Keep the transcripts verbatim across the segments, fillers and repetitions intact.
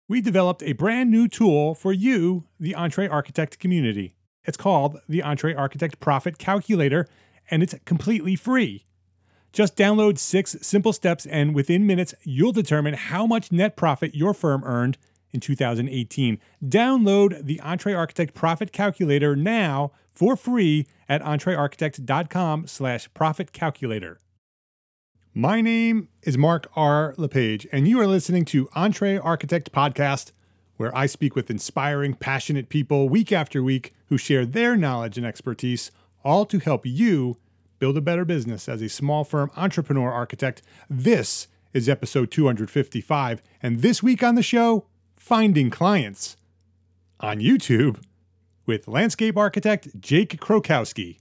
we developed a brand new tool for you, the EntreArchitect community. It's called the EntreArchitect Profit Calculator, and it's completely free. Just download six simple steps, and within minutes, you'll determine how much net profit your firm earned in two thousand eighteen. Download the EntreArchitect Profit Calculator now for free at entrearchitect.com slash profit calculator. My name is Mark R. LePage, and you are listening to EntreArchitect Podcast, where I speak with inspiring, passionate people week after week who share their knowledge and expertise, all to help you build a better business as a small firm entrepreneur architect. This is episode two hundred fifty-five, and this week on the show, Finding Clients on YouTube with landscape architect Jake Krokowski.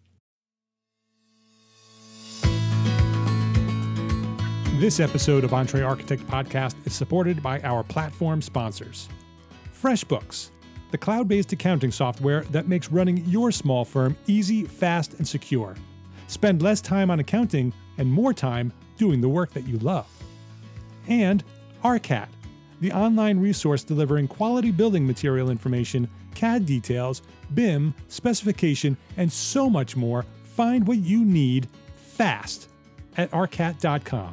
This episode of EntreArchitect Podcast is supported by our platform sponsors. FreshBooks, the cloud-based accounting software that makes running your small firm easy, fast, and secure. Spend less time on accounting and more time doing the work that you love. And ARCAT, the online resource delivering quality building material information, C A D details, B I M, specification, and so much more. Find what you need fast at arcat dot com.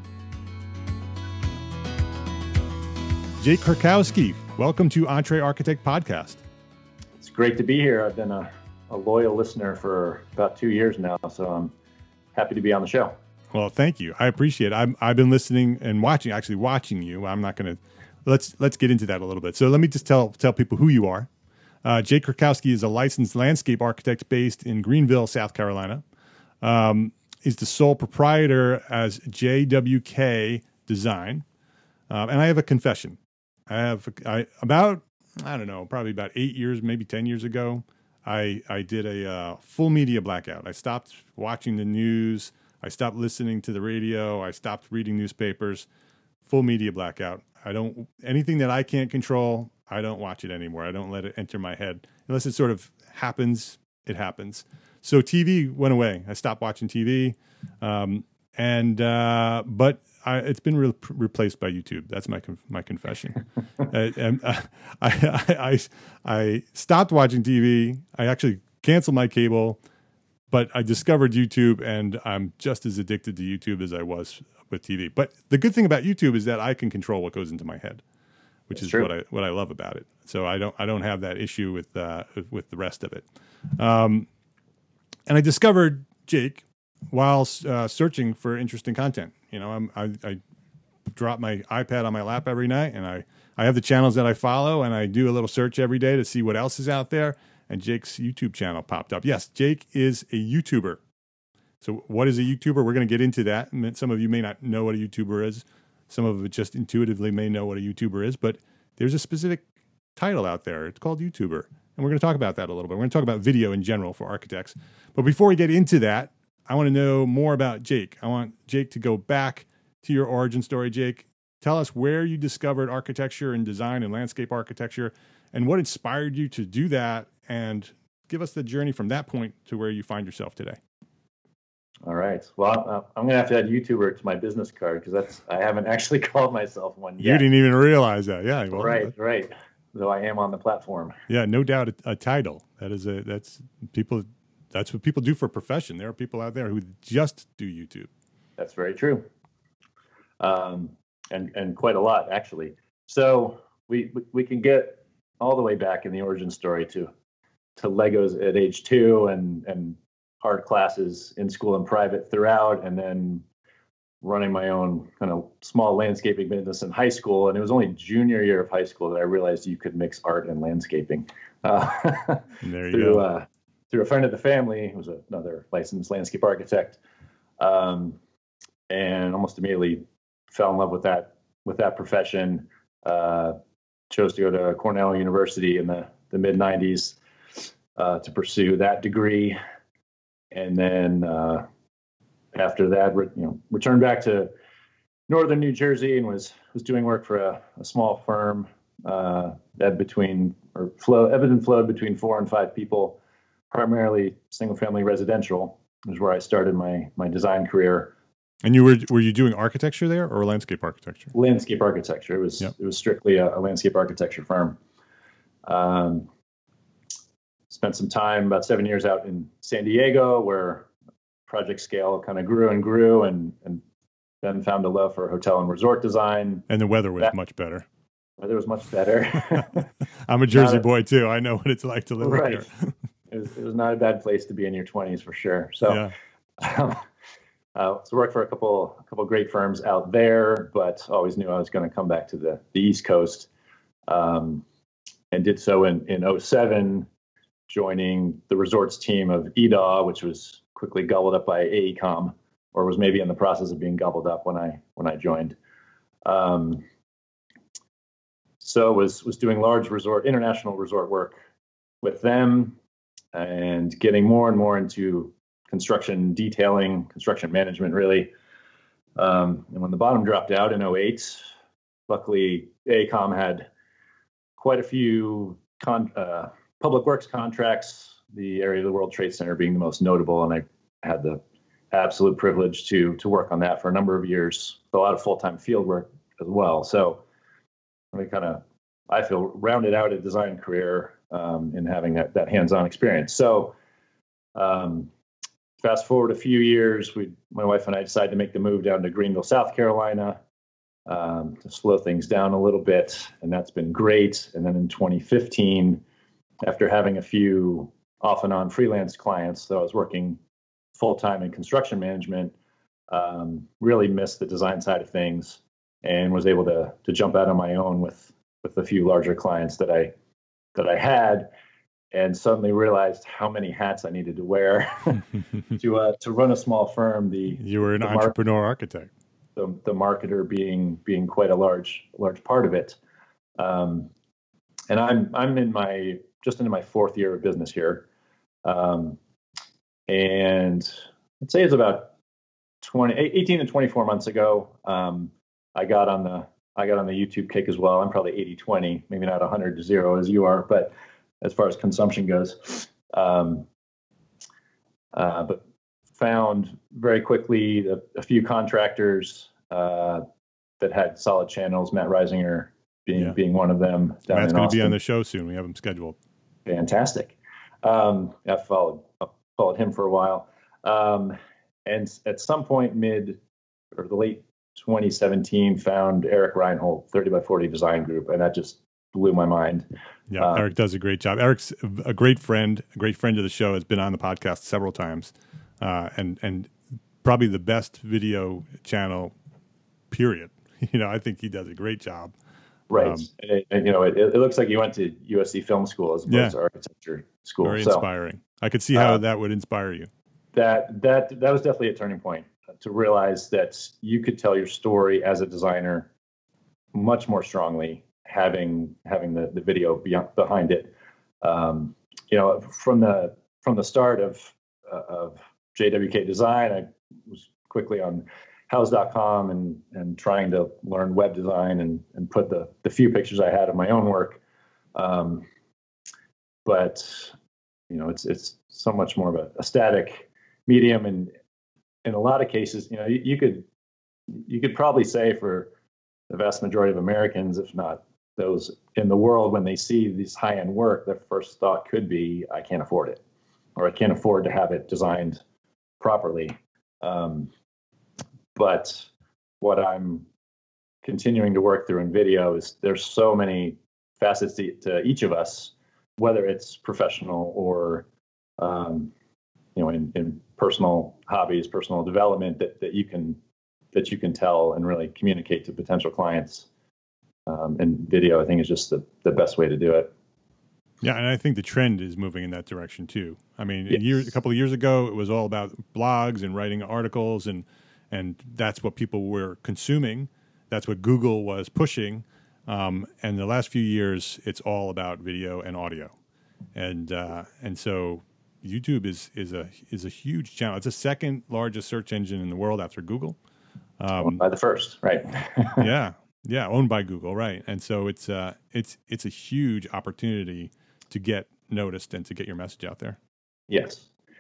Jake Krokowski, welcome to EntreArchitect Podcast. It's great to be here. I've been a, a loyal listener for about two years now, so I'm happy to be on the show. Well, thank you. I appreciate it. I'm, I've been listening and watching, actually watching you. I'm not going to, let's let's get into that a little bit. So let me just tell tell people who you are. Uh, Jake Krokowski is a licensed landscape architect based in Greenville, South Carolina. Um, he's the sole proprietor as J W K Design. Um, and I have a confession. I have I about, I don't know, probably about eight years, maybe ten years ago, I, I did a uh, full media blackout. I stopped watching the news. I stopped listening to the radio. I stopped reading newspapers. Full media blackout. I don't, anything that I can't control, I don't watch it anymore. I don't let it enter my head. Unless it sort of happens, it happens. So T V went away. I stopped watching T V. Um, and, uh, but I, it's been re- replaced by YouTube. That's my conf- my confession. uh, and uh, I, I, I I stopped watching T V. I actually canceled my cable, but I discovered YouTube, and I'm just as addicted to YouTube as I was with T V. But the good thing about YouTube is that I can control what goes into my head, which That's is true. what I what I love about it. So I don't I don't have that issue with uh, with the rest of it. Um, and I discovered Jake while uh, searching for interesting content. You know, I'm, I, I drop my iPad on my lap every night, and I, I have the channels that I follow, and I do a little search every day to see what else is out there. And Jake's YouTube channel popped up. Yes, Jake is a YouTuber. So what is a YouTuber? We're going to get into that. Some of you may not know what a YouTuber is. Some of it just intuitively may know what a YouTuber is, but there's a specific title out there. It's called YouTuber. And we're going to talk about that a little bit. We're going to talk about video in general for architects. But before we get into that, I want to know more about Jake. I want Jake to go back to your origin story, Jake. Tell us where you discovered architecture and design and landscape architecture and what inspired you to do that, and give us the journey from that point to where you find yourself today. All right. Well, I'm going to have to add YouTuber to my business card because that's I haven't actually called myself one yet. You didn't even realize that. Yeah. Well, right, right. Though I am on the platform. Yeah, no doubt a, a title. That is a, that's people... That's what people do for a profession. There are people out there who just do YouTube. That's very true. Um, and, and quite a lot, actually. So we, we can get all the way back in the origin story to, to Legos at age two and, and art classes in school and private throughout, and then running my own kind of small landscaping business in high school. And it was only junior year of high school that I realized you could mix art and landscaping. Uh, there you through, go. Uh, through a friend of the family who was another licensed landscape architect, um, and almost immediately fell in love with that with that profession. Uh, chose to go to Cornell University in the, the mid nineties uh, to pursue that degree, and then uh, after that, re- you know, returned back to northern New Jersey and was was doing work for a, a small firm uh, that between or flow ebbed and flowed between four and five people. Primarily single-family residential is where I started my my design career. And you were were you doing architecture there or landscape architecture? Landscape architecture. It was yep. it was strictly a, a landscape architecture firm. Um, spent some time, about seven years out in San Diego, where project scale kind of grew and grew, and and then found a love for hotel and resort design. And the weather was that, much better. Weather was much better. I'm a Jersey a, boy too. I know what it's like to live right. up here. it, was, it was not a bad place to be in your twenties for sure. So, yeah. um, uh, so worked for a couple, a couple great firms out there, but always knew I was going to come back to the the East Coast, um, and did so in in oh seven, joining the resorts team of E D A W, which was quickly gobbled up by AECOM, or was maybe in the process of being gobbled up when I when I joined. Um, so was was doing large resort, international resort work with them, and getting more and more into construction detailing, construction management, really. Um, and when the bottom dropped out in oh eight, luckily AECOM had quite a few con, uh, public works contracts, the area of the World Trade Center being the most notable, and I had the absolute privilege to to work on that for a number of years, a lot of full-time field work as well. So we kind of, I feel, rounded out a design career um, in having that that hands-on experience. So um, fast forward a few years, we, my wife and I decided to make the move down to Greenville, South Carolina, um, to slow things down a little bit, and that's been great. And then in twenty fifteen, after having a few off and on freelance clients, so I was working full-time in construction management, um, really missed the design side of things, and was able to to jump out on my own with with a few larger clients that I that I had, and suddenly realized how many hats I needed to wear to uh, to run a small firm. The you were an the entrepreneur mar- architect. The the marketer being being quite a large large part of it, um, and I'm I'm in my just into my fourth year of business here. Um, And I'd say it's about twenty, eighteen to twenty-four months ago, um, I got on the I got on the YouTube kick as well. I'm probably eighty twenty, maybe not one hundred to zero as you are, but as far as consumption goes, um, uh, but found very quickly a, a few contractors uh, that had solid channels. Matt Reisinger being yeah. being one of them. Down Matt's going to be on the show soon. We have him scheduled. Fantastic. Um, I've followed. I've followed him for a while, um, and at some point, mid or the late twenty seventeen, found Eric Reinhold, thirty by forty Design Group, and that just blew my mind. Yeah, um, Eric does a great job. Eric's a great friend, a great friend of the show. Has been on the podcast several times, uh, and and probably the best video channel. Period. You know, I think he does a great job. Right. Um, and, and, you know, it, it looks like you went to U S C Film School as opposed yeah. to architecture school. Very so, inspiring. I could see how uh, that would inspire you. That that that was definitely a turning point, to realize that you could tell your story as a designer much more strongly having having the, the video beyond, behind it. Um, you know, from the from the start of uh, of J W K Design, I was quickly on house dot com and and trying to learn web design and and put the the few pictures I had of my own work. Um, but you know, it's it's so much more of a, a static medium, and in a lot of cases, you know, you, you could you could probably say for the vast majority of Americans, if not those in the world, when they see these high-end work, their first thought could be, I can't afford it, or I can't afford to have it designed properly. Um, but what I'm continuing to work through in video is there's so many facets to, to each of us, whether it's professional or um, you know, in, in personal hobbies, personal development, that, that you can that you can tell and really communicate to potential clients. Um, and video, I think, is just the, the best way to do it. Yeah, and I think the trend is moving in that direction too. I mean, yes. a, year, a couple of years ago, it was all about blogs and writing articles, and and that's what people were consuming. That's what Google was pushing. Um, and the last few years, it's all about video and audio, and uh, and so YouTube is is a is a huge channel. It's the second largest search engine in the world after Google. Um, by the first, right? yeah, yeah, owned by Google, right? And so it's uh, it's it's a huge opportunity to get noticed and to get your message out there. Yes,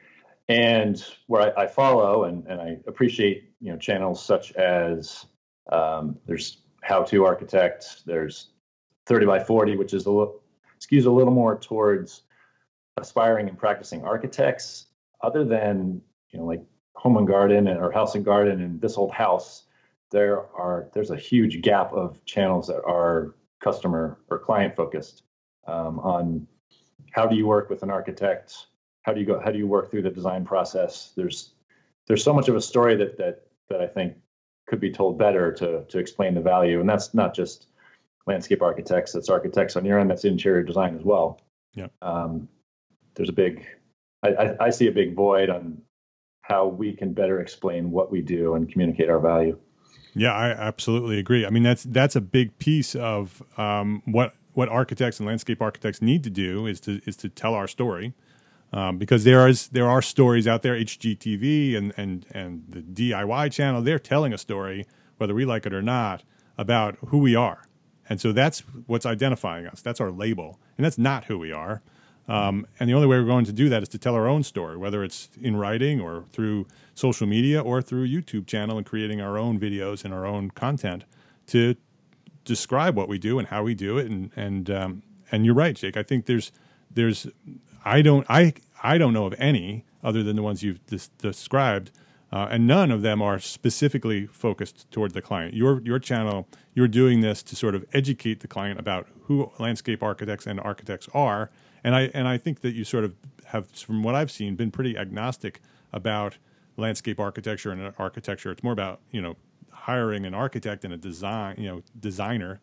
and where I, I follow and, and I appreciate, you know, channels such as um, there's How To Architect, there's thirty by forty, which is a little, skews a little more towards aspiring and practicing architects, other than, you know, like Home and Garden or House and Garden and This Old House. There are there's a huge gap of channels that are customer or client focused um, on how do you work with an architect, how do you go how do you work through the design process. There's there's so much of a story that that that I think could be told better to to explain the value, and that's not just landscape architects, that's architects on your end, that's interior design as well. Yeah. Um, there's a big I, I, I see a big void on how we can better explain what we do and communicate our value. Yeah, I absolutely agree. I mean, that's that's a big piece of um, what what architects and landscape architects need to do is to is to tell our story, um, because there is there are stories out there. H G T V and and and the D I Y channel, they're telling a story, whether we like it or not, about who we are, and so that's what's identifying us. That's our label, and that's not who we are. Um, and the only way we're going to do that is to tell our own story, whether it's in writing or through social media or through a YouTube channel and creating our own videos and our own content to describe what we do and how we do it. And and um, and you're right, Jake. I think there's there's I don't I I don't know of any other than the ones you've dis- described, uh, and none of them are specifically focused toward the client. Your your channel, you're doing this to sort of educate the client about who landscape architects and architects are. And I and I think that you sort of have, from what I've seen, been pretty agnostic about landscape architecture and architecture. It's more about, you know, hiring an architect and a design, you know, designer.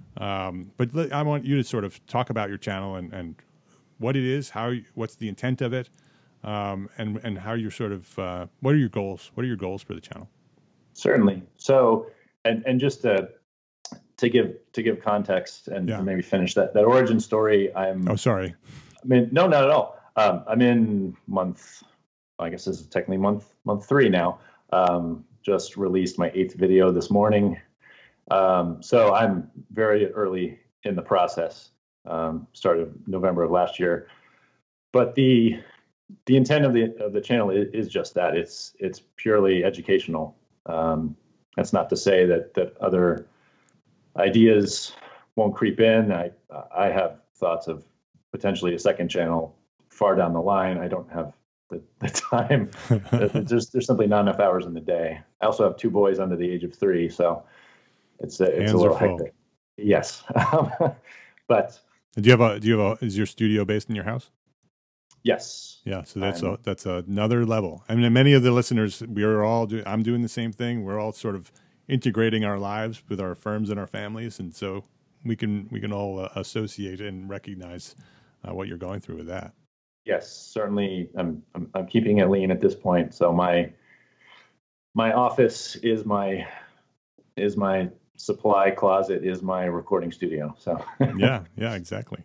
Um, but let, I want you to sort of talk about your channel and, and what it is, how, what's the intent of it, um, and and how you're sort of uh, what are your goals? What are your goals for the channel? Certainly. So, and and just to to give to give context and Yeah. to maybe finish that that origin story. I'm. Oh, sorry. I mean, no, not at all. Um, I'm in month. I guess this is technically month month three now. Um, just released my eighth video this morning. Um, so I'm very early in the process. Um, started November of last year, but the the intent of the of the channel is, is just that. It's it's purely educational. Um, that's not to say that that other ideas won't creep in. I I have thoughts of potentially a second channel far down the line. I don't have the, the time. there's there's simply not enough hours in the day. I also have two boys under the age of three, so it's a, it's Hands a little are full. hectic. Yes, but Do you have a do you have a is your studio based in your house? yes. Yeah, so that's I'm- a, that's another level. I mean, many of the listeners, we are all do, I'm doing the same thing. We're all sort of integrating our lives with our firms and our families, and so we can we can all uh, associate and recognize uh, what you're going through with that. Yes, certainly. I'm, I'm I'm keeping it lean at this point. So my my office is my is my supply closet, is my recording studio. So Yeah, yeah, exactly.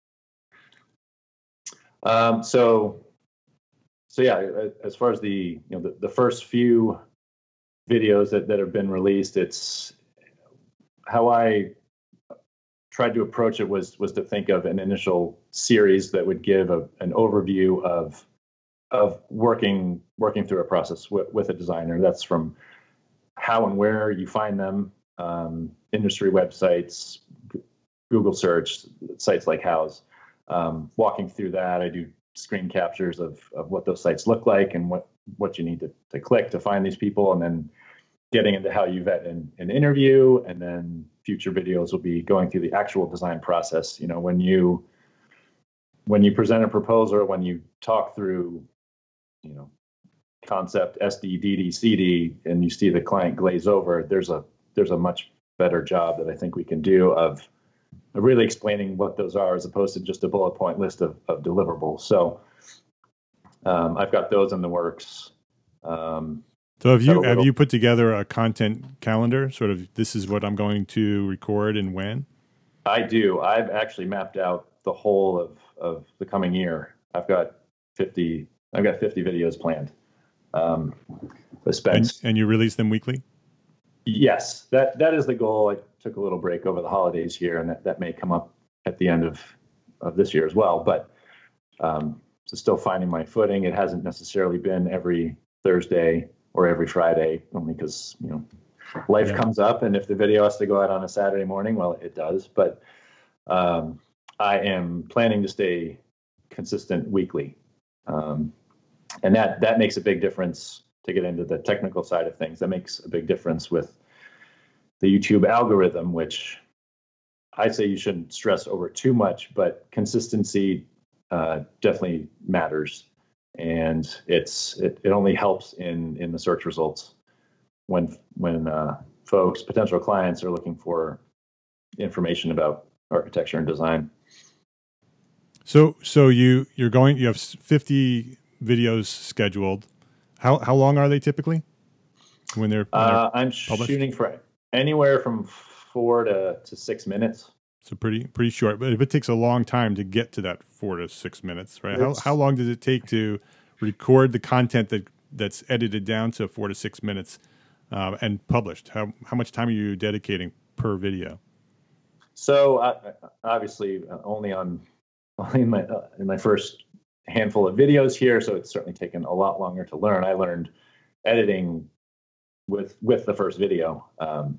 um, so so yeah. As far as the you know the, the first few videos that, that have been released, it's how I tried to approach it was was to think of an initial series that would give a, an overview of of working working through a process with, with a designer. That's from how and where you find them, um, industry websites, G- Google search, sites like Houzz. Um, walking through that, I do screen captures of of what those sites look like and what what you need to, to click to find these people, and then getting into how you vet an, an interview, and then future videos will be going through the actual design process. You know, when you when you present a proposal, when you talk through, you know, concept S D, D D, C D, and you see the client glaze over, there's a there's a much better job that I think we can do of, of really explaining what those are, as opposed to just a bullet point list of, of deliverables. So um, I've got those in the works. Um, So have you Have a have little- you put together a content calendar? Sort of, this is what I'm going to record and when? I do. I've actually mapped out the whole of, of the coming year. I've got fifty. I've got fifty videos planned. Um, I spent. And, and you release them weekly? Yes, that that is the goal. I took a little break over the holidays here, and that, that may come up at the end of, of this year as well. But um, to still finding my footing. It hasn't necessarily been every Thursday or every Friday, only because, you know, life yeah. comes up, and if the video has to go out on a Saturday morning, well, it does. But um, I am planning to stay consistent weekly, um, and that that makes a big difference. To get into the technical side of things, that makes a big difference with the YouTube algorithm, which I say you shouldn't stress over too much, but consistency uh, definitely matters, and it's it, it only helps in in the search results when when uh, folks, potential clients, are looking for information about architecture and design. So so you you're going you have fifty videos scheduled. How how long are they typically when they're, when they're uh, I'm published? Shooting for anywhere from four to, to six minutes. So pretty pretty short. But if it takes a long time to get to that four to six minutes, right? How how long does it take to record the content that that's edited down to four to six minutes um, and published? How how much time are you dedicating per video? So uh, obviously uh, only on only in my uh, in my first handful of videos here, so it's certainly taken a lot longer to learn. I learned editing with with the first video. Um,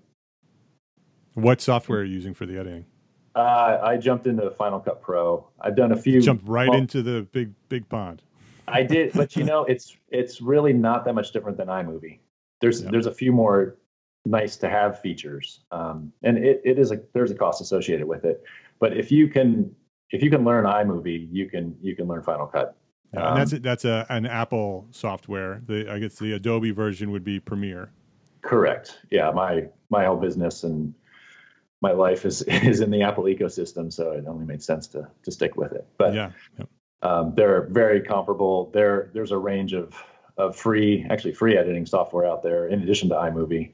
what software are you using for the editing? Uh, I jumped into Final Cut Pro. I've done a few. Jumped right well, into the big big pond. I did, but you know, it's it's really not that much different than iMovie. There's yeah. there's a few more nice to have features, um, and it, it is a there's a cost associated with it. But if you can if you can learn iMovie, you can you can learn Final Cut. Yeah, um, and that's that's a an Apple software. The I guess the Adobe version would be Premiere. Correct. Yeah, my my whole business and my life is is in the Apple ecosystem, so it only made sense to to stick with it. But yeah, yeah. Um, they're very comparable. There there's a range of of free actually free editing software out there in addition to iMovie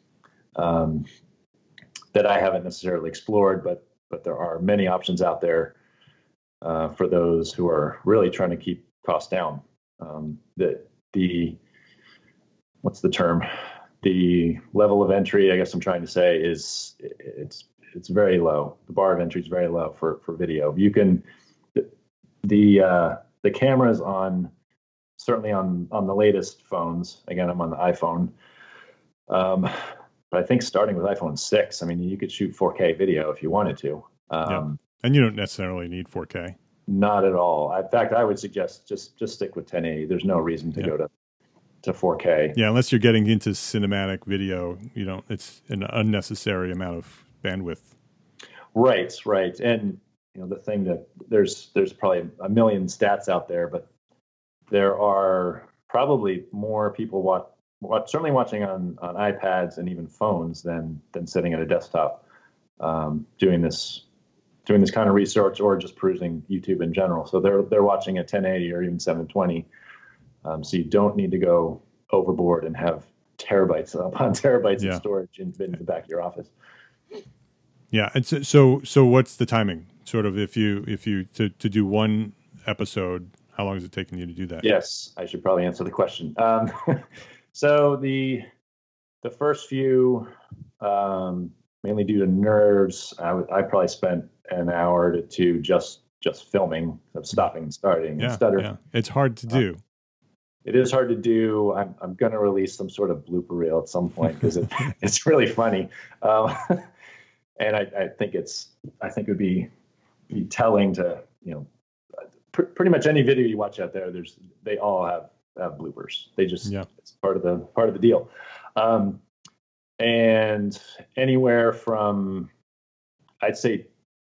um, that I haven't necessarily explored, but but there are many options out there. Uh, for those who are really trying to keep costs down. Um, the, the, what's the term? The level of entry, I guess I'm trying to say, is it's it's very low. The bar of entry is very low for, for video. You can, the, the, uh, the cameras on, certainly on, on the latest phones, again, I'm on the iPhone, um, but I think starting with iPhone six, I mean, you could shoot four K video if you wanted to. Um, yeah. And you don't necessarily need four K. Not at all. In fact, I would suggest just just stick with ten eighty. There's no reason to yeah. go to, to four K. Yeah, unless you're getting into cinematic video, you know, it's an unnecessary amount of bandwidth. Right, right. And you know, the thing that there's there's probably a million stats out there, but there are probably more people watch, watch certainly watching on, on iPads and even phones than than sitting at a desktop um, doing this. doing this kind of research or just perusing YouTube in general. So they're they're watching at ten eighty or even seven twenty. Um, so you don't need to go overboard and have terabytes upon terabytes yeah. of storage in, in the back of your office. Yeah, and so, so so what's the timing? Sort of if you if you to, to do one episode, how long is it taking you to do that? Yes, I should probably answer the question. Um, so the the first few, um, mainly due to nerves, I, w- I probably spent an hour to two just just filming, of stopping and starting yeah, and stuttering. Yeah. It's hard to do. Uh, it is hard to do. I'm I'm going to release some sort of blooper reel at some point because it, it's really funny, um, and I, I think it's I think it would be be telling to you know pr- pretty much any video you watch out there. There's they all have, have bloopers. They just yeah. it's part of the part of the deal. Um, and anywhere from I'd say.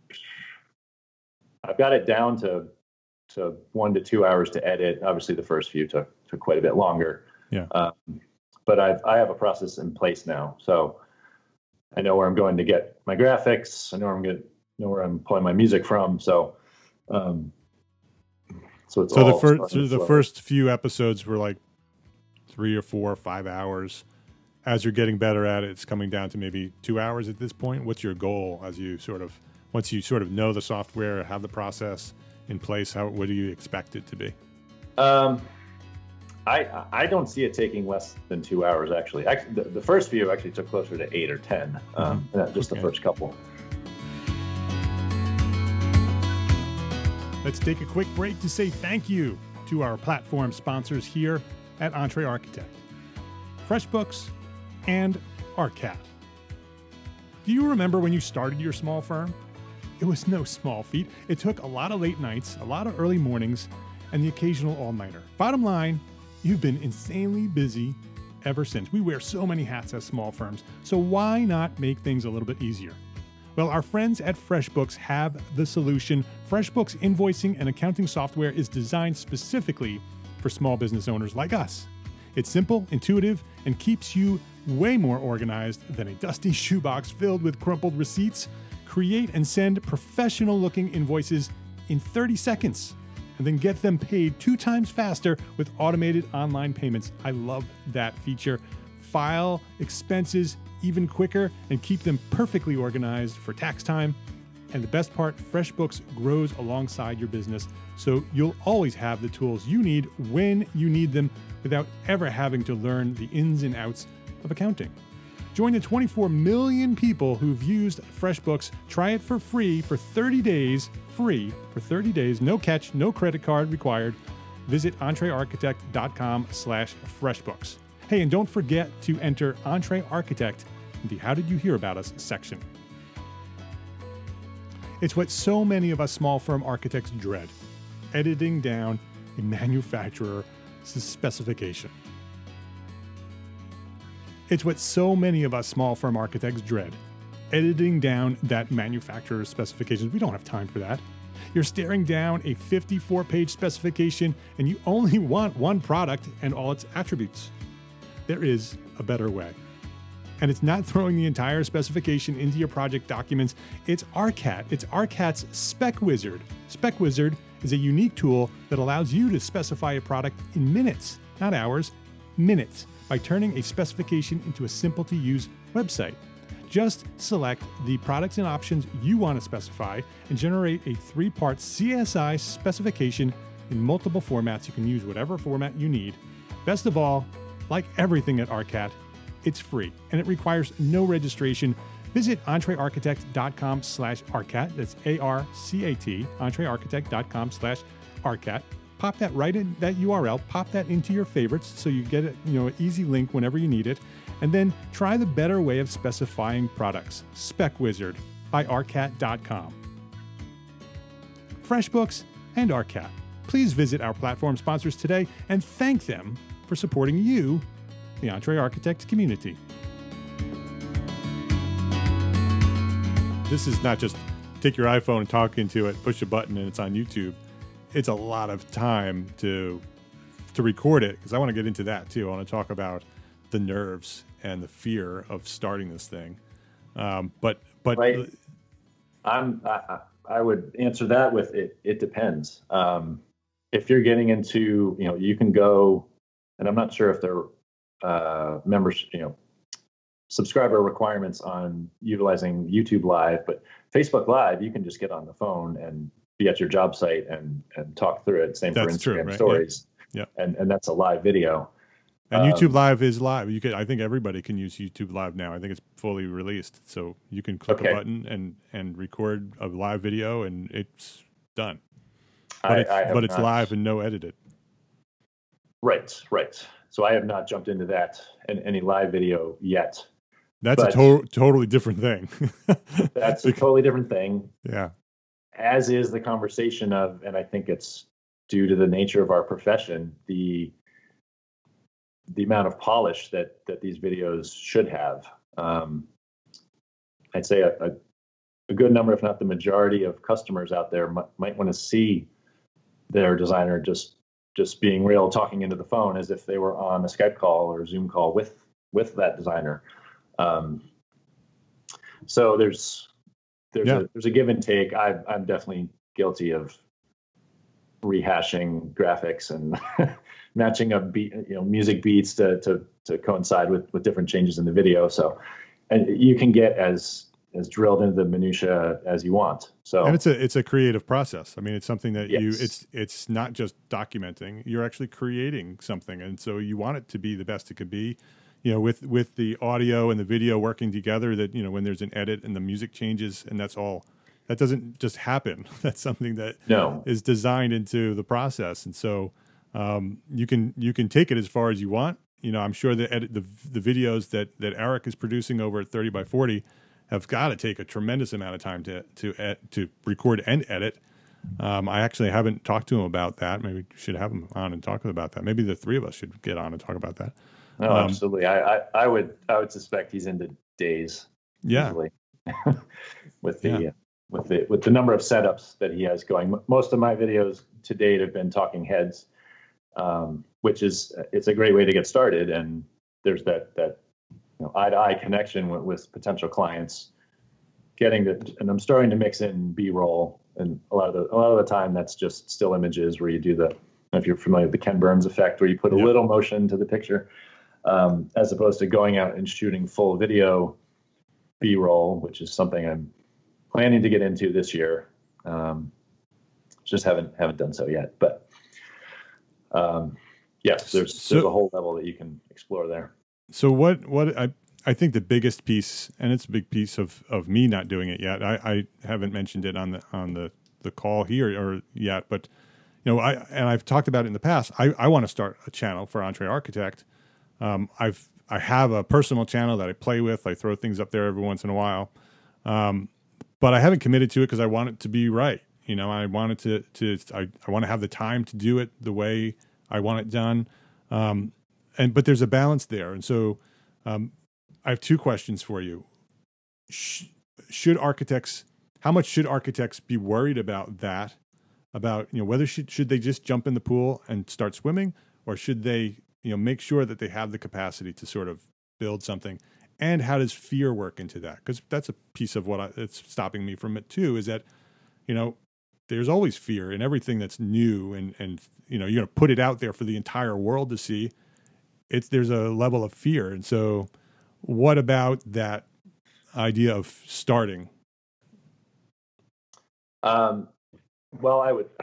I've got it down to to one to two hours to edit. Obviously, the first few took took quite a bit longer. Yeah. Um, but I've I have a process in place now, so I know where I'm going to get my graphics. I know where I'm going know where I'm pulling my music from. So, um, so it's so all the first so the first few episodes were like three or four or five hours. As you're getting better at it, it's coming down to maybe two hours at this point. What's your goal as you sort of Once you sort of know the software, have the process in place, how what do you expect it to be? Um, I I don't see it taking less than two hours. Actually, actually, the, the first few actually took closer to eight or ten. Um, mm-hmm. Just okay. the first couple. Let's take a quick break to say thank you to our platform sponsors here at Entre Architect, FreshBooks and ARCAT. Do you remember when you started your small firm? It was no small feat. It took a lot of late nights, a lot of early mornings, and the occasional all-nighter. Bottom line, you've been insanely busy ever since. We wear so many hats as small firms, so why not make things a little bit easier? Well, our friends at FreshBooks have the solution. FreshBooks invoicing and accounting software is designed specifically for small business owners like us. It's simple, intuitive, and keeps you way more organized than a dusty shoebox filled with crumpled receipts. Create and send professional-looking invoices in thirty seconds, and then get them paid two times faster with automated online payments. I love that feature. File expenses even quicker and keep them perfectly organized for tax time. And the best part, FreshBooks grows alongside your business, so you'll always have the tools you need when you need them without ever having to learn the ins and outs of accounting. Join the twenty-four million people who've used FreshBooks. Try it for free for thirty days, free for thirty days, no catch, no credit card required. Visit entrearchitect.com slash FreshBooks. Hey, and don't forget to enter Entre Architect in the How Did You Hear About Us section. It's what so many of us small firm architects dread, editing down a manufacturer's specification. It's what so many of us small firm architects dread, editing down that manufacturer's specifications. We don't have time for that. You're staring down a fifty-four page specification and you only want one product and all its attributes. There is a better way. And it's not throwing the entire specification into your project documents. It's ARCAT. It's ARCAT's Spec Wizard. Spec Wizard is a unique tool that allows you to specify a product in minutes, not hours, minutes, by turning a specification into a simple-to-use website. Just select the products and options you want to specify and generate a three-part C S I specification in multiple formats. You can use whatever format you need. Best of all, like everything at ARCAT, it's free and it requires no registration. Visit entrearchitect.com slash ARCAT. That's A R C A T, entrearchitect.com slash ARCAT. Pop that right in that U R L, pop that into your favorites so you get it, you know, an easy link whenever you need it. And then try the better way of specifying products. Spec Wizard by arcat dot com. FreshBooks and ARCAT. Please visit our platform sponsors today and thank them for supporting you, the Entre Architect community. This is not just take your iPhone and talk into it, push a button, and it's on YouTube. It's a lot of time to to record it, because I want to get into that too. I want to talk about the nerves and the fear of starting this thing. Um, but but right. I'm I, I would answer that with it. It depends. Um, if you're getting into, you know, you can go, and I'm not sure if they're uh, members, you know, subscriber requirements on utilizing YouTube Live, but Facebook Live, you can just get on the phone and be at your job site and and talk through it. Same that's for Instagram true, right? stories. Yeah. yeah. And and that's a live video. And um, YouTube Live is live. You could, I think everybody can use YouTube Live now. I think it's fully released, so you can click okay. a button and and record a live video, and it's done. But I, it's, I but it's not, live and no edited. Right, right. So I have not jumped into that in any live video yet. That's a to- totally different thing. That's a totally different thing. Yeah. As is the conversation of, and I think it's due to the nature of our profession, the the amount of polish that that these videos should have. Um, I'd say a, a, a good number, if not the majority, of customers out there might, might want to see their designer just just being real, talking into the phone as if they were on a Skype call or a Zoom call with with that designer. Um, so there's there's yeah. a there's a give and take. I, I'm definitely guilty of rehashing graphics and matching up beat, you know, music beats to to to coincide with with different changes in the video. So, and you can get as as drilled into the minutia as you want. So, and it's a it's a creative process. I mean, it's something that yes. you it's it's not just documenting. You're actually creating something, and so you want it to be the best it could be. You know, with with the audio and the video working together. That, you know, when there's an edit and the music changes, and that's all that doesn't just happen. That's something that No. is designed into the process. And so um, you can you can take it as far as you want. You know, I'm sure the edit, the the videos that that Eric is producing over at thirty by forty have got to take a tremendous amount of time to to ed, to record and edit. Um, I actually haven't talked to him about that. Maybe we should have him on and talk about that. Maybe the three of us should get on and talk about that. No, um, absolutely. I, I, I would I would suspect he's into days. Yeah. with the yeah. with the with the number of setups that he has going. Most of my videos to date have been talking heads, um, which is it's a great way to get started. And there's that that you know, eye to eye connection with, with potential clients. Getting to, and I'm starting to mix in B-roll, and a lot of the a lot of the time that's just still images where you do the, if you're familiar with the Ken Burns effect, where you put a yep. little motion to the picture, um, as opposed to going out and shooting full video B-roll, which is something I'm planning to get into this year. Um, just haven't haven't done so yet, but um, yes, there's so, there's a whole level that you can explore there. So what what I. I think the biggest piece, and it's a big piece of, of me not doing it yet. I, I haven't mentioned it on the on the, the call here or yet, but you know, I and I've talked about it in the past. I, I want to start a channel for Entre Architect. Um, I've I have a personal channel that I play with. I throw things up there every once in a while, um, but I haven't committed to it because I want it to be right. You know, I want it to to I, I want to have the time to do it the way I want it done, um, and but there's a balance there, and so. Um, I have two questions for you. Should architects, how much should architects be worried about that? About, you know, whether should, should they just jump in the pool and start swimming, or should they, you know, make sure that they have the capacity to sort of build something? And how does fear work into that? Because that's a piece of what I, it's stopping me from it too, is that, you know, there's always fear in everything that's new, and, and you know, you're going to put it out there for the entire world to see. It's, there's a level of fear. And so, what about that idea of starting? Um, well, I would,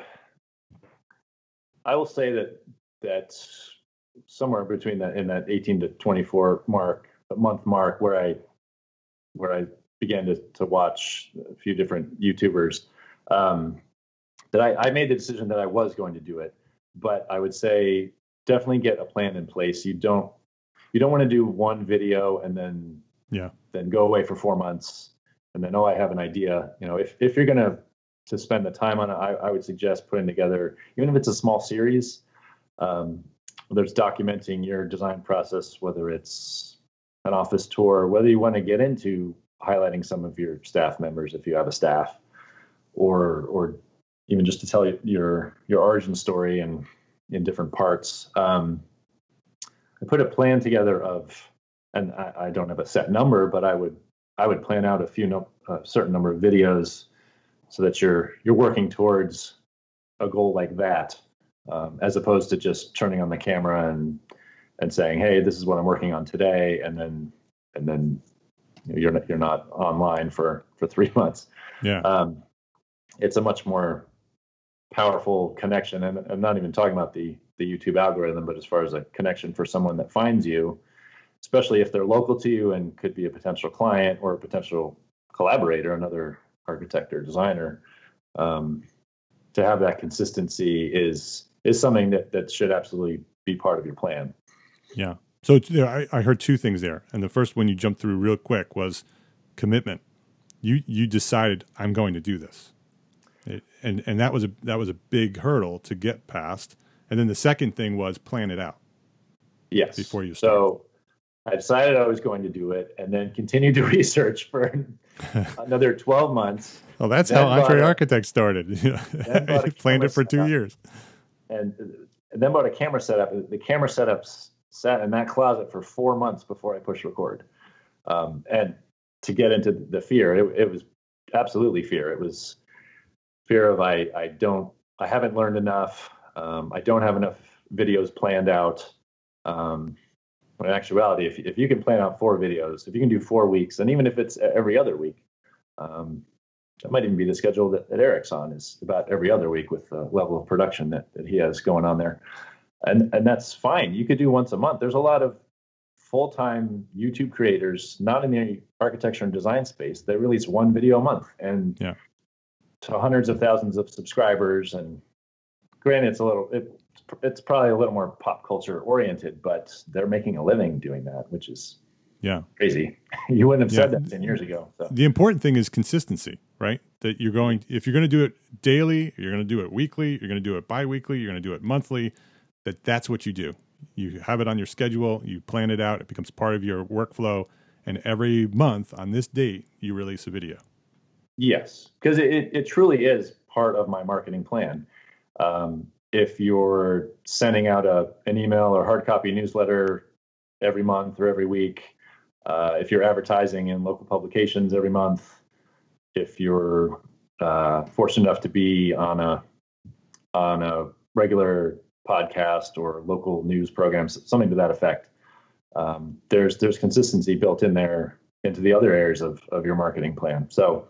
I will say that that somewhere between that in that eighteen to twenty-four mark, month mark, where I where I began to to watch a few different YouTubers, um, that I, I made the decision that I was going to do it. But I would say definitely get a plan in place. You don't. You don't want to do one video and then yeah then go away for four months and then, oh, I have an idea. You know, if, if you're going to to spend the time on it, I, I would suggest putting together, even if it's a small series, um, there's documenting your design process, whether it's an office tour, whether you want to get into highlighting some of your staff members if you have a staff, or or even just to tell you your your origin story and in different parts. Um, I put a plan together of, and I, I don't have a set number, but I would I would plan out a few no, a certain number of videos so that you're you're working towards a goal like that, um, as opposed to just turning on the camera and and saying, hey, this is what I'm working on today, and then and then you know, you're not, you're not online for for three months. Yeah, um, it's a much more powerful connection, and I'm not even talking about the the YouTube algorithm, but as far as a connection for someone that finds you, especially if they're local to you and could be a potential client or a potential collaborator, another architect or designer, um, to have that consistency is is something that that should absolutely be part of your plan. Yeah. So there, I, I heard two things there, and the first one you jumped through real quick was commitment. You you decided, I'm going to do this, it, and and that was a that was a big hurdle to get past. And then the second thing was plan it out. Yes. Before you start. So I decided I was going to do it, and then continued to research for another twelve months. Well, that's how Entre Architect started. You planned it for two setup. years. And, and then bought a camera setup. The camera setups sat in that closet for four months before I pushed record. Um, and to get into the fear, it, it was absolutely fear. It was fear of I, I don't, I haven't learned enough. Um, I don't have enough videos planned out. Um, in actuality, if if you can plan out four videos, if you can do four weeks, and even if it's every other week, um, that might even be the schedule that, that Eric's on, is about every other week with the level of production that, that he has going on there. And and that's fine. You could do once a month. There's a lot of full-time YouTube creators, not in the architecture and design space, that release one video a month. And yeah. to hundreds of thousands of subscribers. And granted, it's a little, it, it's probably a little more pop culture oriented, but they're making a living doing that, which is yeah crazy. You wouldn't have yeah. said that ten years ago. So. The important thing is consistency, right? That you're going, if you're going to do it daily, you're going to do it weekly, you're going to do it bi-weekly, you're going to do it monthly, that that's what you do. You have it on your schedule, you plan it out, it becomes part of your workflow, and every month on this date, you release a video. Yes, because it, it truly is part of my marketing plan. Um, if you're sending out a an email or hard copy newsletter every month or every week, uh, if you're advertising in local publications every month, if you're uh, fortunate enough to be on a on a regular podcast or local news programs, something to that effect, um, there's there's consistency built in there into the other areas of of your marketing plan. So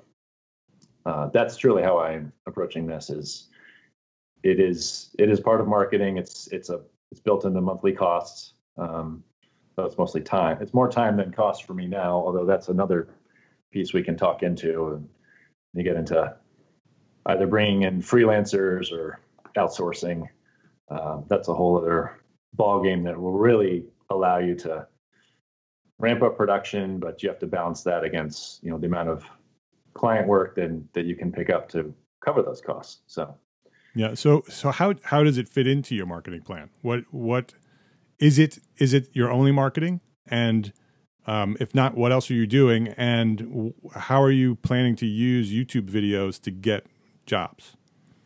uh, that's truly how I'm approaching this. Is it is it is part of marketing. It's it's a it's built into monthly costs. Um, so it's mostly time. It's more time than cost for me now. Although that's another piece we can talk into, and you get into either bringing in freelancers or outsourcing. Um, that's a whole other ball game that will really allow you to ramp up production, but you have to balance that against, you know, the amount of client work that that you can pick up to cover those costs. So, yeah. So, so how how does it fit into your marketing plan? What what is it? Is it your only marketing? And um, if not, what else are you doing? And w- how are you planning to use YouTube videos to get jobs?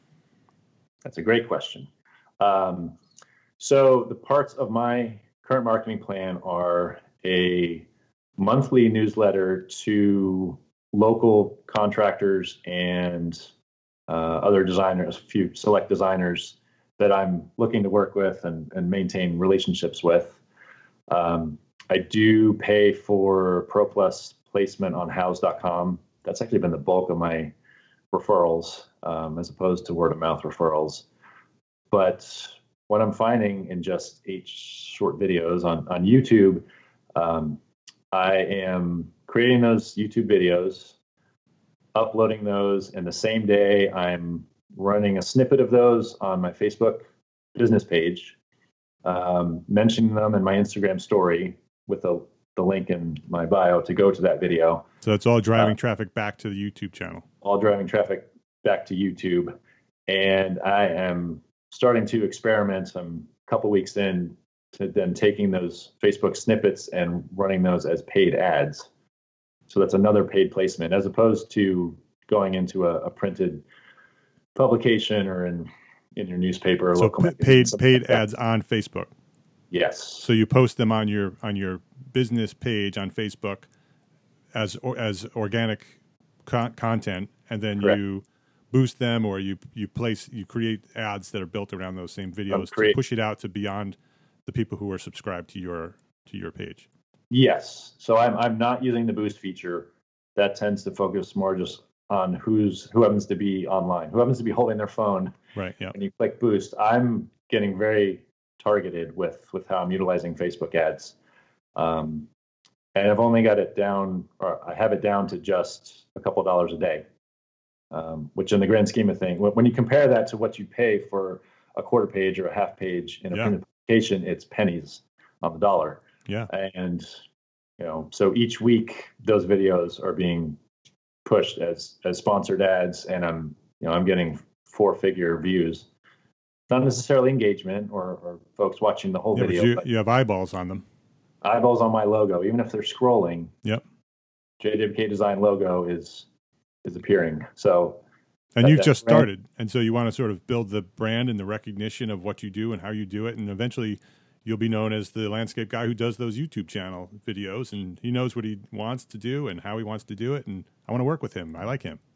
That's a great question. Um, so the parts of my current marketing plan are a monthly newsletter to local contractors and uh, other designers, a few select designers that I'm looking to work with and, and maintain relationships with. Um, I do pay for ProPlus placement on houzz dot com. That's actually been the bulk of my referrals, um, as opposed to word of mouth referrals. But what I'm finding in just eight short videos on, on YouTube, um, I am creating those YouTube videos, uploading those, and the same day I'm running a snippet of those on my Facebook business page, um, mentioning them in my Instagram story with the, the link in my bio to go to that video. So it's all driving uh, traffic back to the YouTube channel. All driving traffic back to YouTube. And I am starting to experiment. I'm a couple weeks in to then taking those Facebook snippets and running those as paid ads. So that's another paid placement, as opposed to going into a, a printed publication or in in your newspaper. Or so local p- paid paid like ads on Facebook. Yes. So you post them on your on your business page on Facebook as or, as organic con- content, and then Correct. you boost them, or you you place you create ads that are built around those same videos create- to push it out to beyond the people who are subscribed to your to your page. Yes. So I'm I'm not using the boost feature. That tends to focus more just on who's who happens to be online, who happens to be holding their phone. Right. Yeah. And you click boost. I'm getting very targeted with with how I'm utilizing Facebook ads. Um, and I've only got it down, or I have it down to just a couple dollars a day, um, which in the grand scheme of things, when you compare that to what you pay for a quarter page or a half page in a yeah. printed publication, it's pennies on the dollar. Yeah. And, you know, so each week those videos are being pushed as, as sponsored ads, and I'm, you know, I'm getting four figure views, not necessarily engagement or, or folks watching the whole yeah, video. But you, but you have eyeballs on them. Eyeballs on my logo, even if they're scrolling. Yep. J W K Design logo is, is appearing. So, and that, you've just brand, started. And so you want to sort of build the brand and the recognition of what you do and how you do it. And eventually you'll be known as the landscape guy who does those YouTube channel videos, and he knows what he wants to do and how he wants to do it. And I want to work with him. I like him.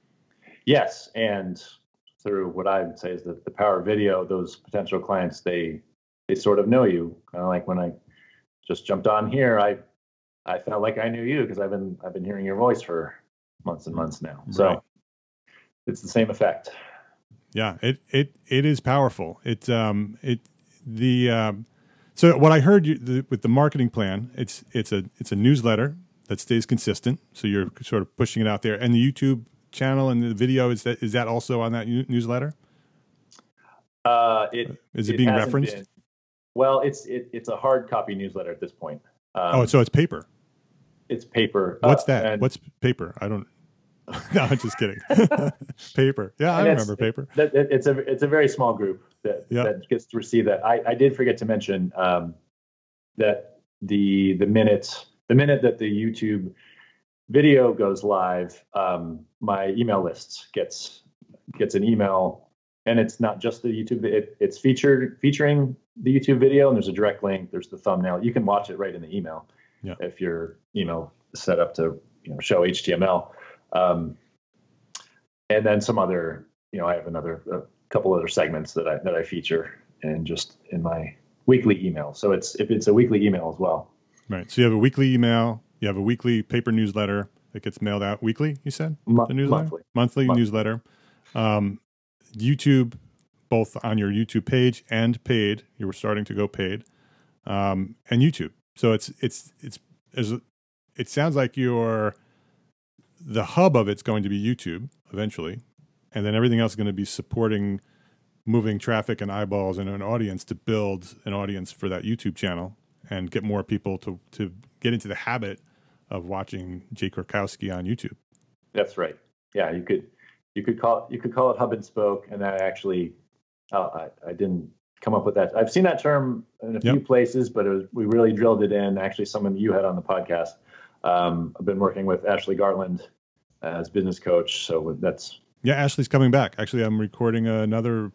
Yes. And through what I would say is that the power of video, those potential clients, they, they sort of know you. Kind of like when I just jumped on here, I, I felt like I knew you because I've been, I've been hearing your voice for months and months now. So right. It's the same effect. Yeah, it, it, it is powerful. It, um, it, the, um, so what I heard you, the, with the marketing plan, it's, it's a, it's a newsletter that stays consistent. So you're sort of pushing it out there, and the YouTube channel and the video, is that is that also on that u- newsletter? Uh, it is it, it being hasn't referenced? been. Well, it's it, it's a hard copy newsletter at this point. Um, oh, so it's paper. It's paper. What's uh, that? and- What's paper? I don't. No, I'm just kidding. Paper. Yeah, I And remember paper. That, it, it's a it's a very small group that Yeah. that gets to receive that. I, I did forget to mention um, that the the minute the minute that the YouTube video goes live, um, my email list gets gets an email, and it's not just the YouTube. It, it's featured featuring the YouTube video, and there's a direct link. There's the thumbnail. You can watch it right in the email Yeah. if your email is set up to you know show H T M L. Um, and then some other, you know, I have another a couple other segments that I that I feature and just in my weekly email. So it's if it's a weekly email as well. Right. So you have a weekly email. You have a weekly paper newsletter that gets mailed out weekly. You said Mo- the newsletter monthly. monthly Monthly. newsletter. Um, YouTube, both on your YouTube page and paid. You were starting to go paid, um, and YouTube. So it's it's it's as it sounds like you're the hub of it's going to be YouTube eventually, and then everything else is going to be supporting moving traffic and eyeballs and an audience to build an audience for that YouTube channel and get more people to to get into the habit of watching Jay Krakowski on YouTube. That's right. Yeah, you could you could call you could call it hub and spoke, and that actually uh, I I didn't come up with that. I've seen that term in a few Yep. places, but it was, we really drilled it in. Actually, someone you had on the podcast. Um, I've been working with Ashley Gartland as business coach, so that's Yeah, Ashley's coming back. Actually, I'm recording another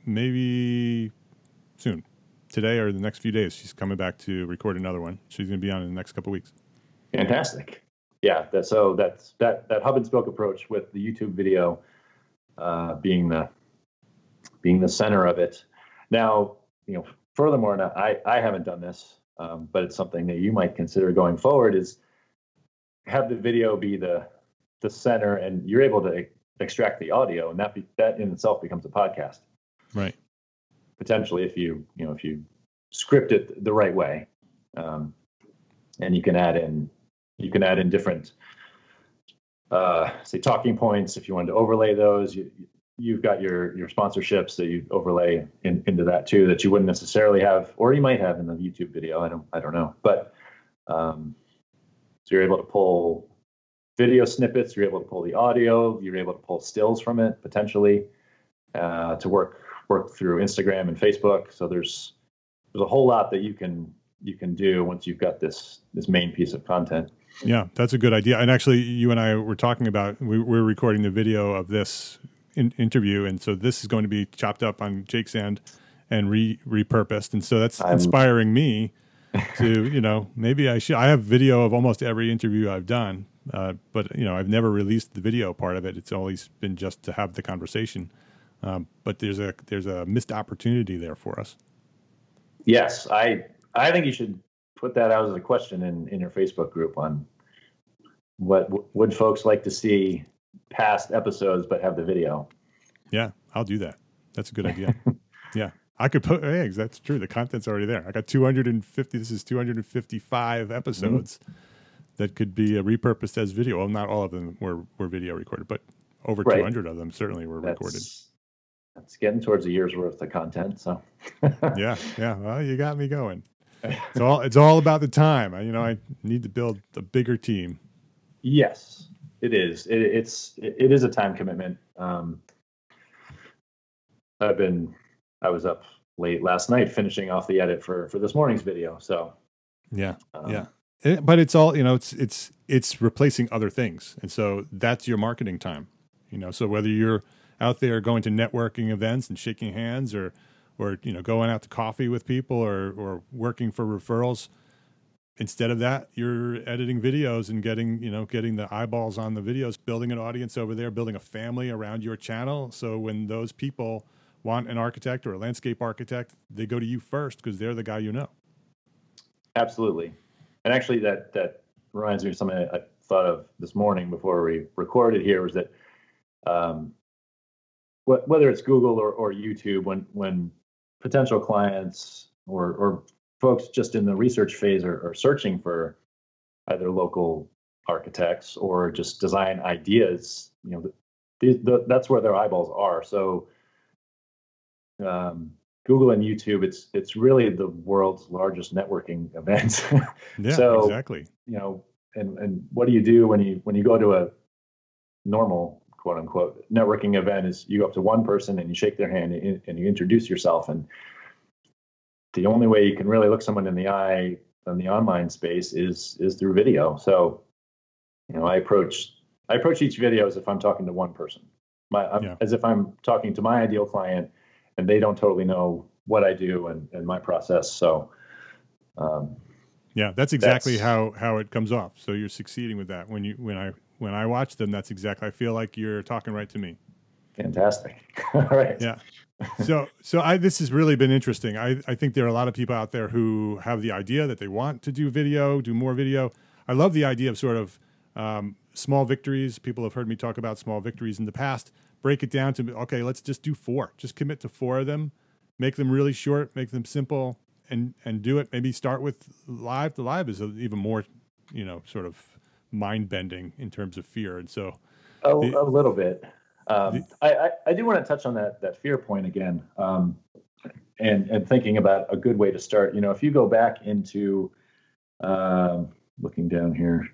maybe soon, today or the next few days. She's coming back to record another one. She's going to be on in the next couple of weeks. fantastic. Yeah, that, so that's that that hub and spoke approach with the YouTube video uh, being the being the center of it. Now, you know, furthermore, now I I haven't done this, um, but it's something that you might consider going forward. Is have the video be the the center, and you're able to extract the audio, and that be, that in itself becomes a podcast. Right. Potentially, if you you know if you script it the right way, um, and you can add in you can add in different uh, say talking points if you wanted to overlay those. You, you've got your your sponsorships that you overlay in, into that too that you wouldn't necessarily have, or you might have in the YouTube video. I don't I don't know, but um, so you're able to pull video snippets, you're able to pull the audio, you're able to pull stills from it potentially uh, to work work through Instagram and Facebook. So there's there's a whole lot that you can you can do once you've got this this main piece of content. Yeah, that's a good idea. And actually, you and I were talking about, we, we're recording the video of this in, interview. And so this is going to be chopped up on Jake's end and re, repurposed. And so that's I'm- inspiring me to, you know, maybe I should, I have video of almost every interview I've done. Uh, but, you know, I've never released the video part of it. It's always been just to have the conversation. Um, but there's a, there's a missed opportunity there for us. Yes, I I think you should put that out as a question in, in your Facebook group on what w- would folks like to see past episodes but have the video. Yeah, I'll do that. That's a good idea. Yeah. I could put eggs. That's true. The content's already there. I got two hundred fifty. This is two hundred fifty-five episodes mm-hmm. that could be uh, repurposed as video. Well, not all of them were, were video recorded, but over right. two hundred of them certainly were that's, recorded. That's getting towards a year's worth of content. So yeah, yeah. Well, you got me going. It's all it's all about the time. I, you know, I need to build a bigger team. Yes, it is. It, it's it, it is a time commitment. Um, I've been. I was up late last night finishing off the edit for, for this morning's video. So yeah, um, yeah. It, but it's all, you know, it's, it's, it's replacing other things. And so that's your marketing time, you know, so whether you're out there going to networking events and shaking hands or, or, you know, going out to coffee with people or, or working for referrals, instead of that, you're editing videos and getting, you know, getting the eyeballs on the videos, building an audience over there, building a family around your channel. So when those people want an architect or a landscape architect, they go to you first because they're the guy you know. Absolutely. And actually that, that reminds me of something I thought of this morning before we recorded here was that um, wh- whether it's Google or, or YouTube, when, when potential clients or, or folks just in the research phase are, are searching for either local architects or just design ideas, you know, these, the, that's where their eyeballs are. So um, Google and YouTube, it's it's really the world's largest networking event. Yeah, so, exactly. You know, and and what do you do when you when you go to a normal quote unquote networking event? Is you go up to one person and you shake their hand and, and you introduce yourself. And the only way you can really look someone in the eye in the online space is is through video. So, you know, I approach I approach each video as if I'm talking to one person, my I'm, yeah. as if I'm talking to my ideal client, and they don't totally know what I do and, and my process. So, um, yeah, that's exactly that's, how how it comes off. So you're succeeding with that. When you when I when I watch them, that's exactly. I feel like you're talking right to me. Fantastic. All right. Yeah. So so I this has really been interesting. I I think there are a lot of people out there who have the idea that they want to do video, do more video. I love the idea of sort of um, small victories. People have heard me talk about small victories in the past. Break it down to, okay, let's just do four. Just commit to four of them. Make them really short. Make them simple, and and do it. Maybe start with live. The live is even more, you know, sort of mind bending in terms of fear. And so, oh, the, a little bit. Um, the, I, I I do want to touch on that that fear point again. Um, and and thinking about a good way to start. You know, if you go back into um, looking down here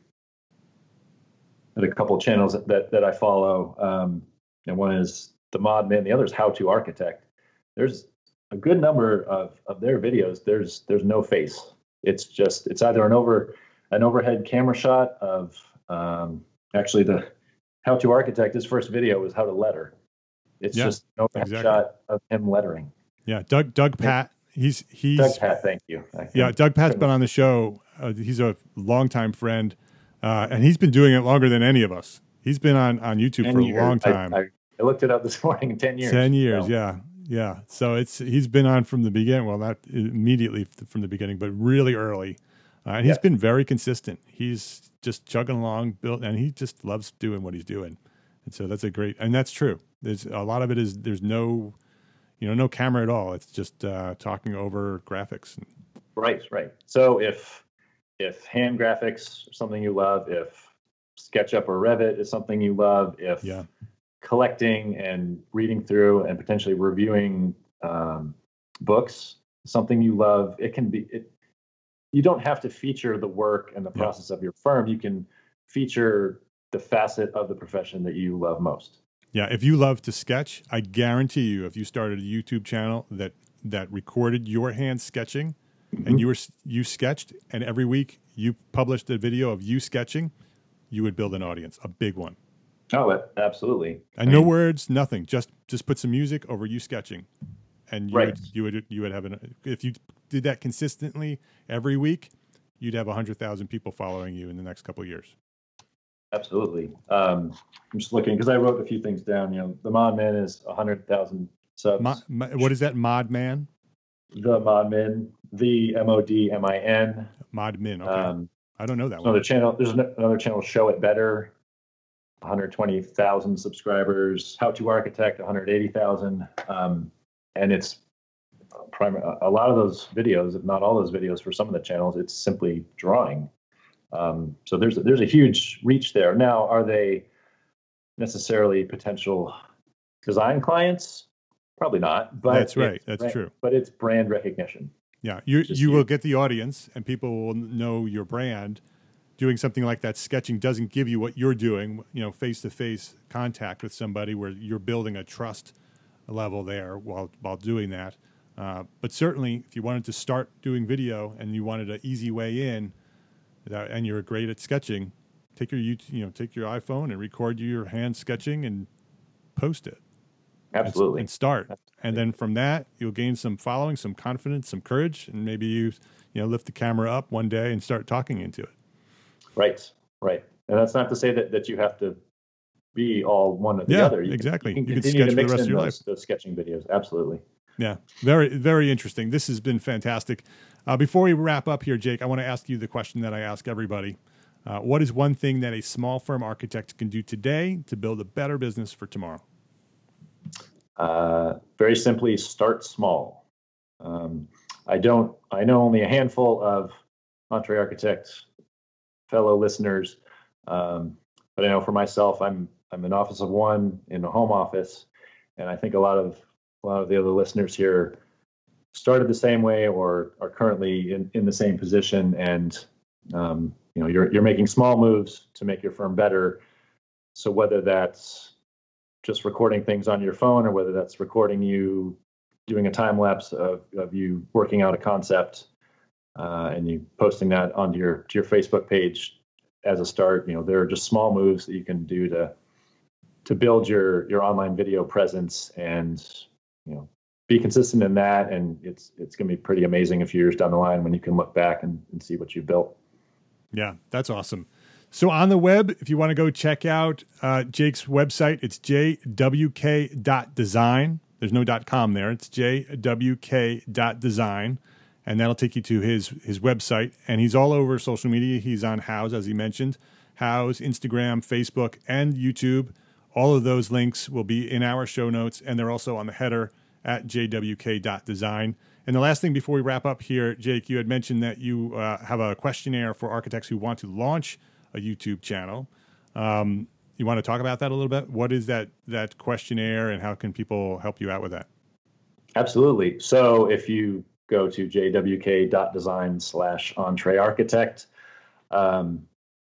at a couple of channels that that I follow. Um, And one is the Mod Man, the other is How to Architect. There's a good number of, of their videos. There's there's no face. It's just it's either an over an overhead camera shot of um, actually the How to Architect. His first video was How to Letter. It's yeah, just an overhead exactly. shot of him lettering. Yeah, Doug Doug Pat. He's he's Doug Pat. Thank you. Yeah, Doug Pat's been on the show. Uh, he's a longtime friend, uh, and he's been doing it longer than any of us. He's been on, on YouTube for years. a long time. I, I, I looked it up this morning. Ten years. Ten years. So. Yeah, yeah. So it's he's been on from the beginning. Well, not immediately from the beginning, but really early. Uh, and he's yeah. been very consistent. He's just chugging along, built, and he just loves doing what he's doing. And so that's a great, and that's true. There's a lot of it is there's no, you know, no camera at all. It's just uh, talking over graphics. Right, right. So if if hand graphics are something you love, if SketchUp or Revit is something you love, if yeah. collecting and reading through and potentially reviewing um, books something you love, it can be it, you don't have to feature the work and the process yeah. of your firm. You can feature the facet of the profession that you love most. Yeah, if you love to sketch, I guarantee you, if you started a YouTube channel that that recorded your hand sketching, mm-hmm. and you were you sketched, and every week you published a video of you sketching, you would build an audience, a big one. Oh, absolutely. And no words, nothing. Just just put some music over you sketching, and you right. would you would you would have an if you did that consistently every week, you'd have a hundred thousand people following you in the next couple of years. Absolutely. Um, I'm just looking because I wrote a few things down. You know, the Mod Man is a hundred thousand subs. Mo, mo, what is that, Mod Man? The Mod Man, the M O D M I N. Mod Min. Okay. Um, I don't know that one. Another channel. There's another channel, Show It Better, one hundred twenty thousand subscribers. How to Architect, one hundred eighty thousand. Um, and it's prim- a lot of those videos, if not all those videos, for some of the channels, it's simply drawing. Um, so there's a, there's a huge reach there. Now, are they necessarily potential design clients? Probably not. But that's right. That's brand, true. But it's brand recognition. Yeah, you you huge. will get the audience, and people will know your brand. Doing something like that, sketching doesn't give you what you're doing. You know, face to face contact with somebody where you're building a trust level there while while doing that. Uh, but certainly, if you wanted to start doing video and you wanted an easy way in, that, and you're great at sketching, take your you know take your iPhone and record your hand sketching and post it. Absolutely. And, and start. Absolutely. And then from that, you'll gain some following, some confidence, some courage, and maybe you you know lift the camera up one day and start talking into it. Right, right. And that's not to say that, that you have to be all one or the yeah, other. You exactly. Can, you can you continue can sketch to mix for the rest in of your those, life. those sketching videos. Absolutely. Yeah, very, very interesting. This has been fantastic. Uh, before we wrap up here, Jake, I want to ask you the question that I ask everybody. Uh, what is one thing that a small firm architect can do today to build a better business for tomorrow? Uh, very simply, start small. Um, I don't. I know only a handful of EntreArchitect fellow listeners, um, but I know for myself, I'm I'm an office of one in a home office, and I think a lot of a lot of the other listeners here started the same way or are currently in, in the same position. And um, you know, you're you're making small moves to make your firm better. So whether that's just recording things on your phone, or whether that's recording you doing a time lapse of, of you working out a concept, uh, and you posting that onto your to your Facebook page as a start, you know, there are just small moves that you can do to to build your your online video presence, and you know, be consistent in that. And it's it's going to be pretty amazing a few years down the line when you can look back and, and see what you built. Yeah, that's awesome. So on the web, if you want to go check out uh, Jake's website, it's j w k dot design. There's no .com there. It's j w k dot design, and that'll take you to his his website. And he's all over social media. He's on Houzz, as he mentioned, Houzz, Instagram, Facebook, and YouTube. All of those links will be in our show notes, and they're also on the header at j w k dot design. And the last thing before we wrap up here, Jake, you had mentioned that you uh, have a questionnaire for architects who want to launch a YouTube channel. Um, you want to talk about that a little bit? What is that that questionnaire, and how can people help you out with that? Absolutely. So if you go to j w k dot design slash Entre Architect, um,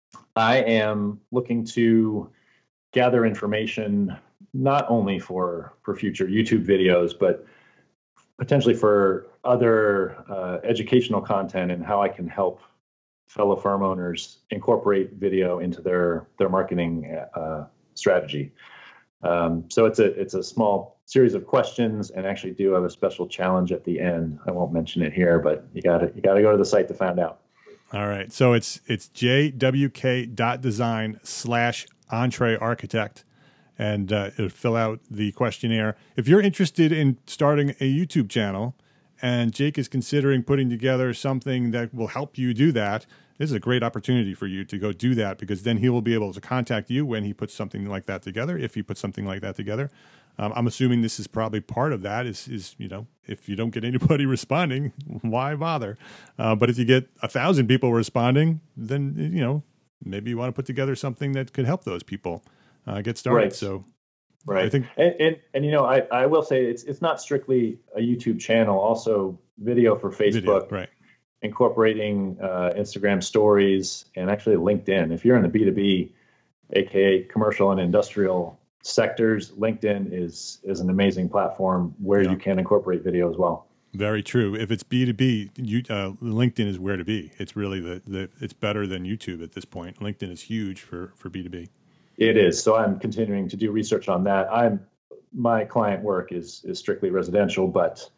I am looking to gather information not only for, for future YouTube videos, but potentially for other uh, educational content, and how I can help fellow firm owners incorporate video into their their marketing uh, strategy. Um, so it's a it's a small series of questions, and actually do have a special challenge at the end. I won't mention it here, but you got to you got to go to the site to find out. All right. So it's it's j w k dot design slash Entre Architect, and uh, it'll fill out the questionnaire. If you're interested in starting a YouTube channel, and Jake is considering putting together something that will help you do that, this is a great opportunity for you to go do that, because then he will be able to contact you when he puts something like that together, if he puts something like that together. Um, I'm assuming this is probably part of that is, is, you know, if you don't get anybody responding, why bother? Uh, but if you get a thousand people responding, then, you know, maybe you want to put together something that could help those people uh, get started. Right. So Right. I think, and, and, and, you know, I, I will say it's, it's not strictly a YouTube channel, also video for Facebook, video, right. Incorporating uh, Instagram stories, and actually LinkedIn. If you're in the B two B, A K A commercial and industrial sectors, LinkedIn is, is an amazing platform where yeah. you can incorporate video as well. Very true. If it's B two B, you, uh, LinkedIn is where to be. It's really the, the, it's better than YouTube at this point. LinkedIn is huge for, for B two B. It is. So I'm continuing to do research on that. I'm my client work is is strictly residential, but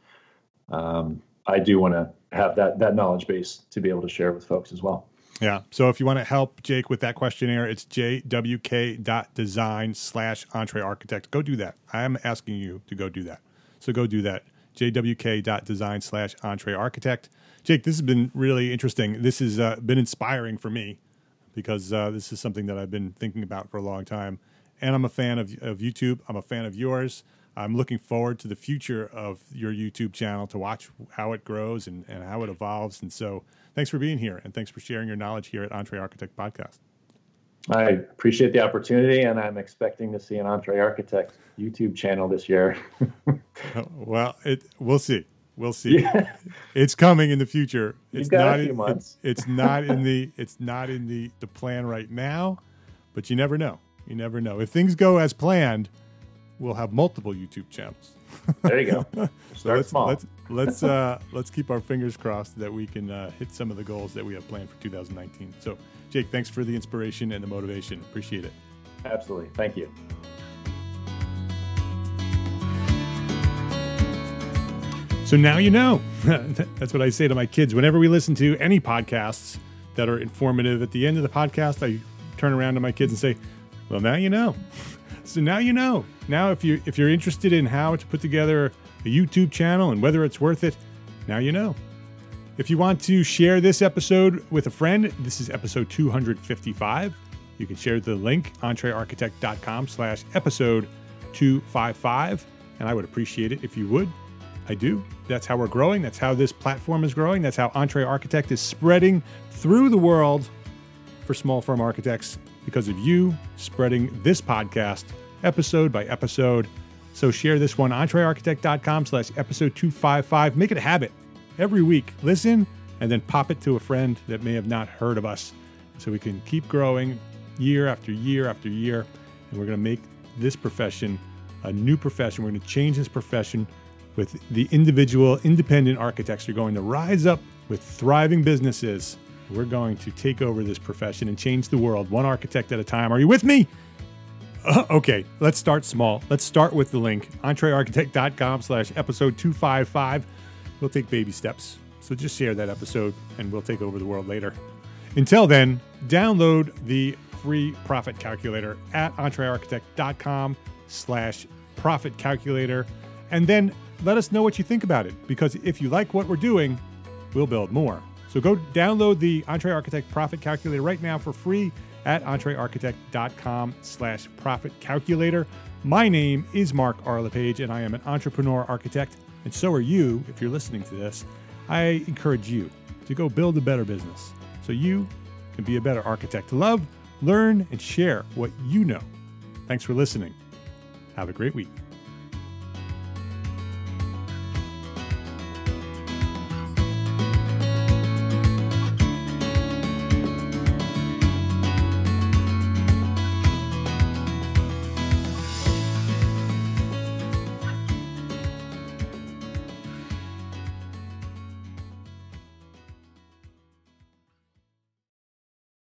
um, I do want to have that that knowledge base to be able to share with folks as well. Yeah. So if you want to help Jake with that questionnaire, it's j w k dot design slash Entre Architect. Go do that. I am asking you to go do that. So go do that. j w k dot design slash Entre Architect. Jake, this has been really interesting. This has uh, been inspiring for me, because uh, this is something that I've been thinking about for a long time. And I'm a fan of, of YouTube. I'm a fan of yours. I'm looking forward to the future of your YouTube channel, to watch how it grows and, and how it evolves. And so thanks for being here, and thanks for sharing your knowledge here at Entre Architect Podcast. I appreciate the opportunity, and I'm expecting to see an Entre Architect YouTube channel this year. Well, it, we'll see. We'll see. Yeah. It's coming in the future. It's You've got not a few in, months. It, it's not in the it's not in the, the plan right now, but you never know. You never know. If things go as planned, we'll have multiple YouTube channels. There you go. So Start let's, small. Let's let's uh, let's keep our fingers crossed that we can uh, hit some of the goals that we have planned for two thousand nineteen. So, Jake, thanks for the inspiration and the motivation. Appreciate it. Absolutely. Thank you. So now you know. That's what I say to my kids. Whenever we listen to any podcasts that are informative, at the end of the podcast, I turn around to my kids and say, well, now you know. So now you know. Now if, you, if you're interested in how to put together a YouTube channel and whether it's worth it, now you know. If you want to share this episode with a friend, this is episode two hundred fifty-five. You can share the link, entrearchitect.com slash episode 255. And I would appreciate it if you would. I do. That's how we're growing. That's how this platform is growing. That's how Entre Architect is spreading through the world for small firm architects because of you spreading this podcast episode by episode. So share this one, entrearchitect.com slash episode 255. Make it a habit. Every week, listen and then pop it to a friend that may have not heard of us so we can keep growing year after year after year. And we're going to make this profession a new profession. We're going to change this profession with the individual independent architects who are going to rise up with thriving businesses. We're going to take over this profession and change the world one architect at a time. Are you with me? Uh, okay, let's start small. Let's start with the link, entrearchitect.com slash episode 255. We'll take baby steps. So just share that episode and we'll take over the world later. Until then, download the free profit calculator at entrearchitect.com slash profit calculator. And then let us know what you think about it. Because if you like what we're doing, we'll build more. So go download the EntreArchitect Profit Calculator right now for free at entrearchitect.com slash profit calculator. My name is Mark R. LePage, and I am an entrepreneur architect, and so are you if you're listening to this. I encourage you to go build a better business so you can be a better architect. Love, learn, and share what you know. Thanks for listening. Have a great week.